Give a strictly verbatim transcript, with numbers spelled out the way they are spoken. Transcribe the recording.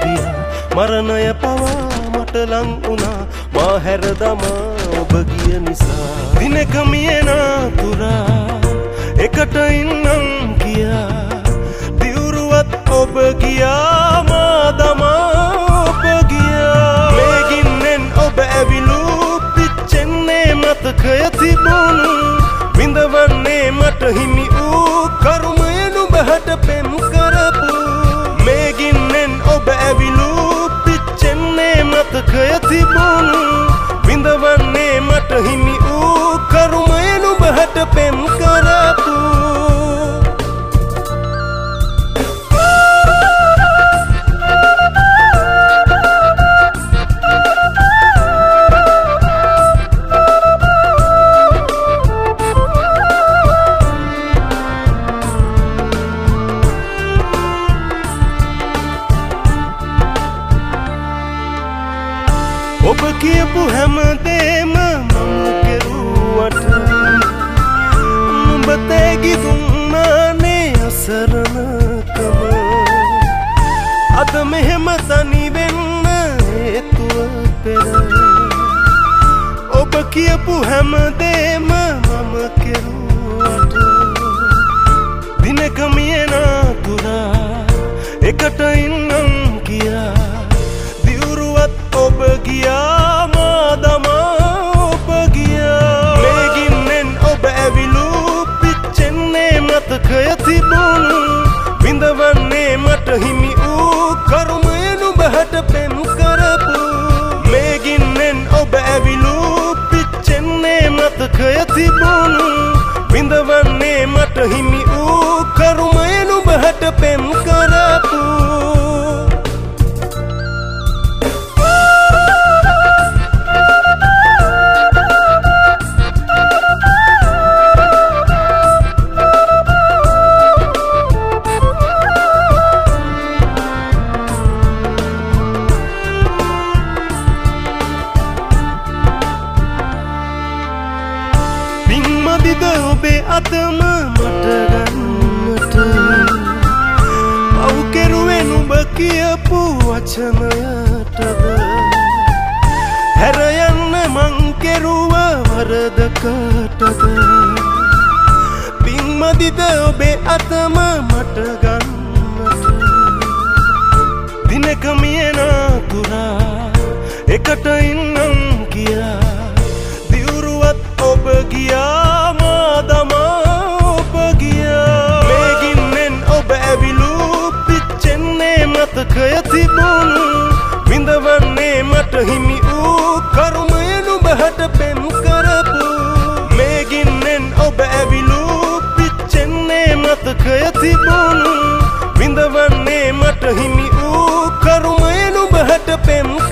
ගියා මරණය පවා මට ලං වුණා මා හැර දමා ඔබ ගිය නිසා දිනක මියෙන තුරා එකට ඉන්නම් කියා දිවුරුවත් ඔබ ගියා මා දමා ඔබ ගියා මේ ගින්නෙන් ඔබ ඇවිලූ පිච්චෙන්නේ මතකය තිබුණු විඳවන්නේ මට හිමි වූ කරුමය නුඹට පෙම් කරපු මේ ගින්නෙන් ඔබ ඇවිලූ පිච්චෙන්නේ මතකය තිබුණු විඳවන්නේ මට හිමි වූ කරුමය නුඹට පෙම් කරපු ඔබ කියපු හැමදේම මම කෙරුවට නුඹ තේගි දුන්නානේ අසරණකම අද මෙහෙම තනි වෙන්න හේතුව පෙර ඔබ කියපු හැමදේම මම කෙරුවට දිනක මියෙන තුරා එකට ඉන්නම් කියා ඔබ ගියා මා දමා ඔබ ගියා මේ ගින්නෙන් ඔබ ඇවිලූ පිච්චෙන්නේ මතකය තිබුණු විඳවන්නේ මට හිමි වූ කරුමය නුඹට පෙම් කරපු මේ ගින්නෙන් ඔබ ඇවිලූ පිච්චෙන්නේ මතකය තිබුණු විඳවන්නේ මට හිමි වූ කරුමය නුඹට පෙම් කරපු මදිද ඔබේ අතම මට ගන්නට පව් කෙරුවේ නුඹ කියපු වචනයටද හැර යන්න මං කෙරුව වරදකටද පින් මදිද ඔබේ අතම මට ගන්නට දිනක මියෙන තුරා එකට ඉන්නම් කියා දිවුරුවත් ඔබ ගියා මා දමා ඔබ ගියා මේ ගින්නෙන් ඔබ ඇවිලූ පිච්චෙන්නේ මතකය තිබුණු විඳවන්නේ මට හිමි වූ කරුමය නුඹට පෙම් කරපු මේ ගින්නෙන් ඔබ ඇවිලූ පිච්චෙන්නේ මතකය තිබුණු විඳවන්නේ මට හිමි වූ කරුමය නුඹට පෙම්